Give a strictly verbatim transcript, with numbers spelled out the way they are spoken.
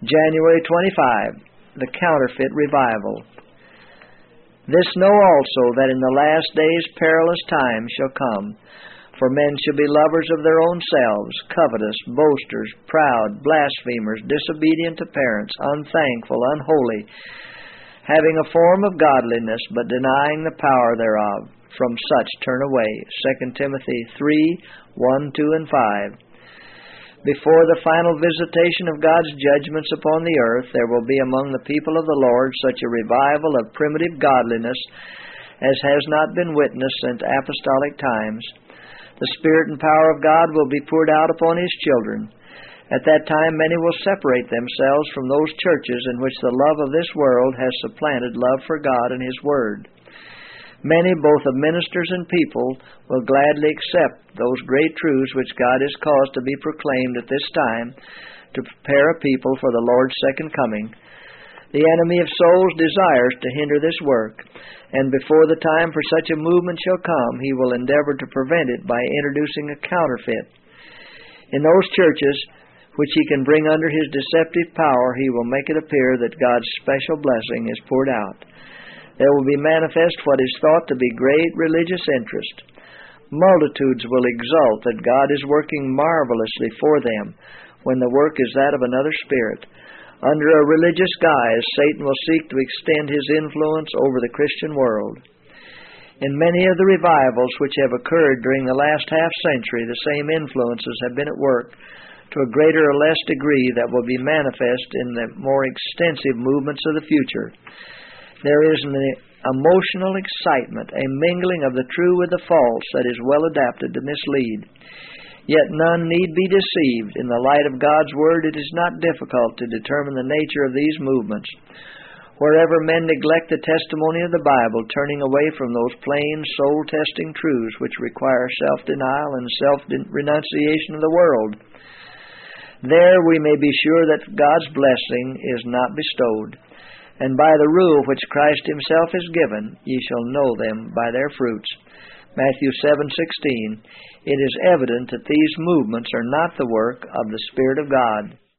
January twenty-fifth, the Counterfeit Revival. This know also, that in the last days perilous times shall come. For men shall be lovers of their own selves, covetous, boasters, proud, blasphemers, disobedient to parents, unthankful, unholy, having a form of godliness, but denying the power thereof. From such turn away. Second Timothy three, one, two, and five. Before the final visitation of God's judgments upon the earth, there will be among the people of the Lord such a revival of primitive godliness as has not been witnessed since apostolic times. The Spirit and power of God will be poured out upon His children. At that time many will separate themselves from those churches in which the love of this world has supplanted love for God and His Word. Many, both of ministers and people, will gladly accept those great truths which God has caused to be proclaimed at this time to prepare a people for the Lord's second coming. The enemy of souls desires to hinder this work, and before the time for such a movement shall come, he will endeavor to prevent it by introducing a counterfeit. In those churches which he can bring under his deceptive power, he will make it appear that God's special blessing is poured out. There will be manifest what is thought to be great religious interest. Multitudes will exult that God is working marvelously for them, when the work is that of another spirit. Under a religious guise, Satan will seek to extend his influence over the Christian world. In many of the revivals which have occurred during the last half-century, the same influences have been at work to a greater or less degree that will be manifest in the more extensive movements of the future. There is an emotional excitement, a mingling of the true with the false that is well adapted to mislead. Yet none need be deceived. In the light of God's Word, it is not difficult to determine the nature of these movements. Wherever men neglect the testimony of the Bible, turning away from those plain, soul-testing truths which require self-denial and self-renunciation of the world, there we may be sure that God's blessing is not bestowed. And by the rule which Christ Himself has given, ye shall know them by their fruits. Matthew seven sixteen. It is evident that these movements are not the work of the Spirit of God.